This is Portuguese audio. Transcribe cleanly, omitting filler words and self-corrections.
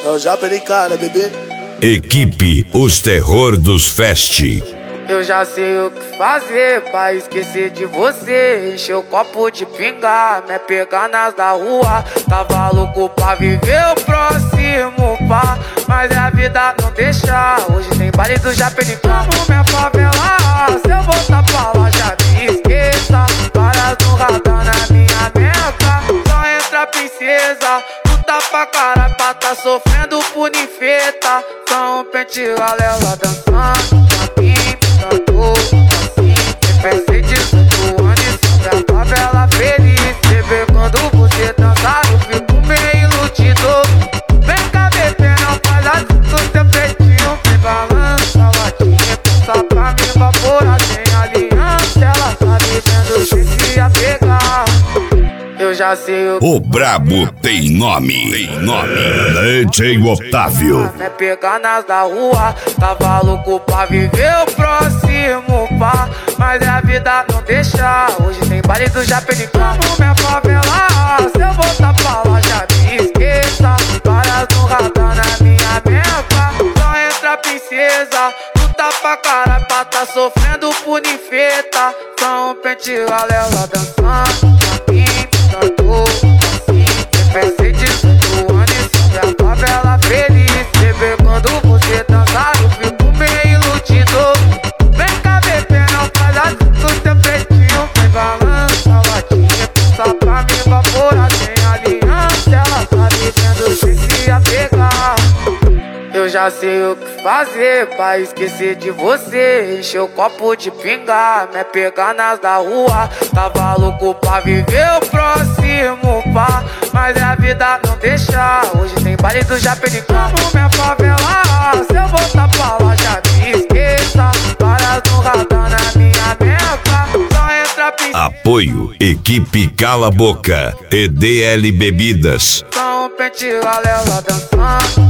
É o Japa de cara, bebê. Equipe Os Terror dos Fest. Eu já sei o que fazer pra esquecer de você. Encher o copo de pinga, me pegar nas da rua. Tava louco pra viver o próximo pá, mas a vida não deixa. Hoje tem baile do Japeri como minha favela. Se eu voltar pra lá já me esqueça. Várias no radar na minha meca. Só entra princesa, luta pra caralho pra tá sofrendo por ninfeta. Só um pente galela dançando pra mim. Assim, pensei disso do ano e sobre a favela feliz. Bebê, quando você dançar eu fico meio iludido. Vem cá, bebê, não faz assim do teu peitinho. Vem balança a latinha, passa pra me evaporar. Sem aliança, ela tá deixando se apegar. Eu já sei o brabo tem nome. DJ Otávio. Me pegar nas da rua, tava louco pra viver o próximo pá, mas a vida não deixa. Hoje tem baile do Japeri como minha favela. Se eu voltar pra lá já me esqueça. Várias no radar na minha meca. Só entra princesa, luta pra caralho pra tá sofrendo por ninfeta. Só um pente galela dançando pra mim. Assim, pensei disso do ano e sobre a favela feliz. Bebê, quando você dançar eu fico meio iludido. Vem cá, bebê, não faz assim do teu peitinho. Vem balança a latinha, passa pra me evaporar. Sem aliança, ela tá deixando se apegar. Eu já sei o que fazer pra esquecer de você. Encher o copo de pinga, me pegar nas da rua. Tava louco pra viver o próximo pá, mas a vida não deixa. Hoje tem baile do Japeri como minha favela. Se eu voltar pra lá já me esqueça. Várias no radar na minha meca. Só entra princesa. Apoio Equipe Cala Boca, EDL Bebidas. Só um pente galela dançando.